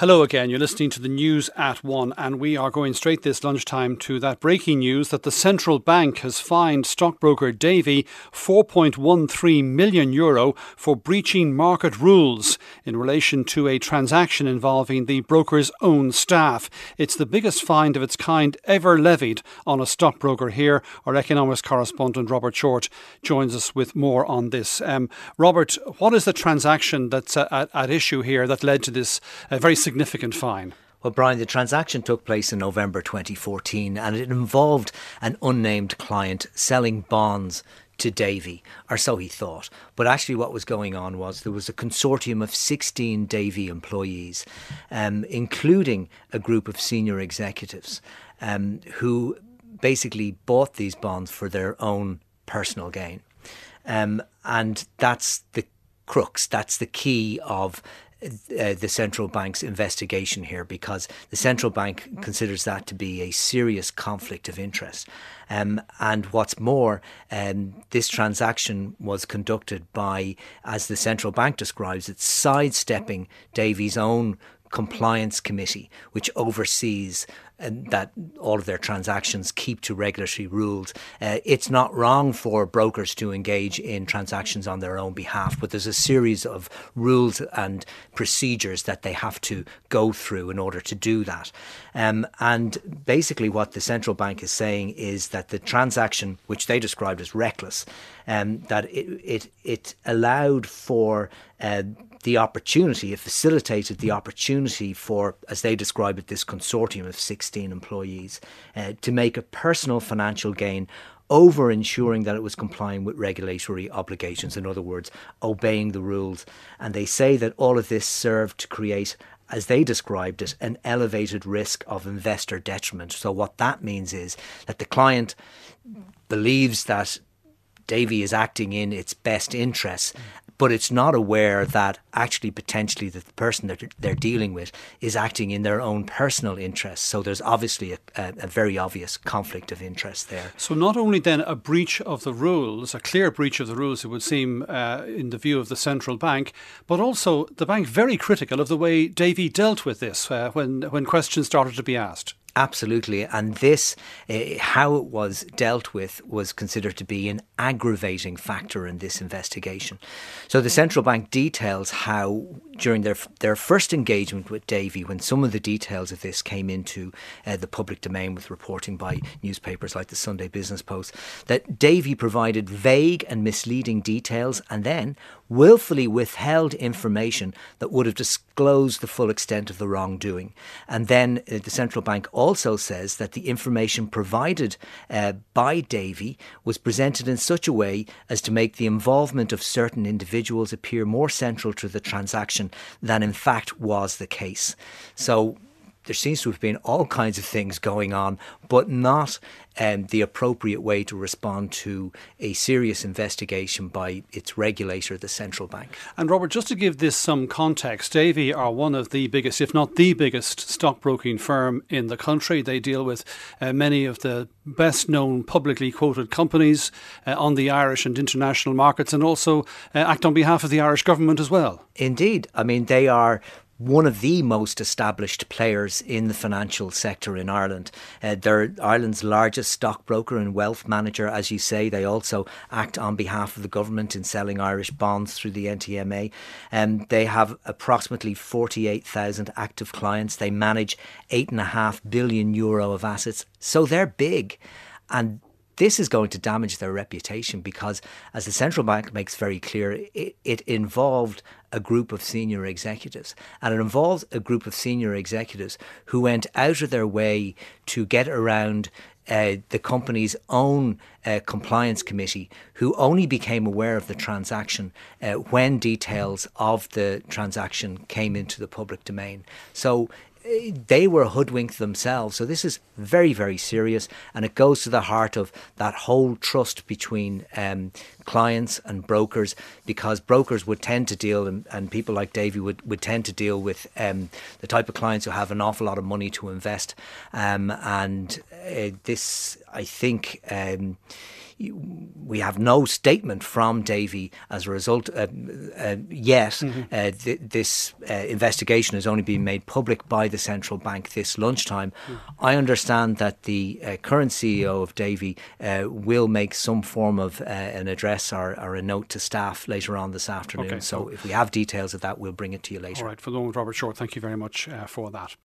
Hello again. You're listening to the news at 1, and we are going straight this lunchtime to that breaking news that the central bank has fined stockbroker Davy €4.13 million for breaching market rules in relation to a transaction involving the broker's own staff. It's the biggest fine of its kind ever levied on a stockbroker here. Our economics correspondent Robert Short joins us with more on this. Robert, what is the transaction that's at issue here that led to this very significant fine? Well, Brian, the transaction took place in November 2014 and it involved an unnamed client selling bonds to Davy, or so he thought. But actually what was going on was there was a consortium of 16 Davy employees, including a group of senior executives who basically bought these bonds for their own personal gain. And that's the crux, that's the key of the central bank's investigation here, because the central bank considers that to be a serious conflict of interest. And what's more, this transaction was conducted by, as the central bank describes it, sidestepping Davy's own compliance committee, which oversees that all of their transactions keep to regulatory rules. It's not wrong for brokers to engage in transactions on their own behalf, but there's a series of rules and procedures that they have to go through in order to do that. And basically what the central bank is saying is that the transaction, which they described as reckless, that it allowed for the opportunity, it facilitated the opportunity for, as they describe it, this consortium of 16 employees to make a personal financial gain over ensuring that it was complying with regulatory obligations, in other words, obeying the rules. And they say that all of this served to create, as they described it, an elevated risk of investor detriment. So what that means is that the client believes that Davy is acting in its best interests, but it's not aware that actually potentially the person that they're dealing with is acting in their own personal interests. So there's obviously a very obvious conflict of interest there. So not only then a breach of the rules, a clear breach of the rules, it would seem, in the view of the central bank, but also the bank very critical of the way Davy dealt with this when questions started to be asked. Absolutely. And this, how it was dealt with, was considered to be an aggravating factor in this investigation. So the central bank details how during their first engagement with Davy, when some of the details of this came into the public domain with reporting by newspapers like the Sunday Business Post, that Davy provided vague and misleading details and then willfully withheld information that would have disclosed the full extent of the wrongdoing. And then the central bank also says that the information provided by Davy was presented in such a way as to make the involvement of certain individuals appear more central to the transaction than in fact was the case. So there seems to have been all kinds of things going on, but not the appropriate way to respond to a serious investigation by its regulator, the central bank. And Robert, just to give this some context, Davy are one of the biggest, if not the biggest, stockbroking firm in the country. They deal with many of the best known publicly quoted companies on the Irish and international markets, and also act on behalf of the Irish government as well. Indeed. I mean, they are one of the most established players in the financial sector in Ireland. They're Ireland's largest stockbroker and wealth manager, as you say. They also act on behalf of the government in selling Irish bonds through the NTMA. They have approximately 48,000 active clients. They manage €8.5 billion of assets. So they're big. And this is going to damage their reputation because, as the central bank makes very clear, it involved a group of senior executives. And it involves a group of senior executives who went out of their way to get around the company's own compliance committee, who only became aware of the transaction when details of the transaction came into the public domain. So they were hoodwinked themselves. So this is very, very serious, and it goes to the heart of that whole trust between clients and brokers, because brokers would tend to deal, and people like Davy would tend to deal with the type of clients who have an awful lot of money to invest. This, I think, we have no statement from Davy as a result yet. This investigation has only been made public by the central bank this lunchtime. I understand that the current CEO of Davy will make some form of an address or a note to staff later on this afternoon. Okay. So if we have details of that, we'll bring it to you later. All right. For the moment, Robert Short, thank you very much for that.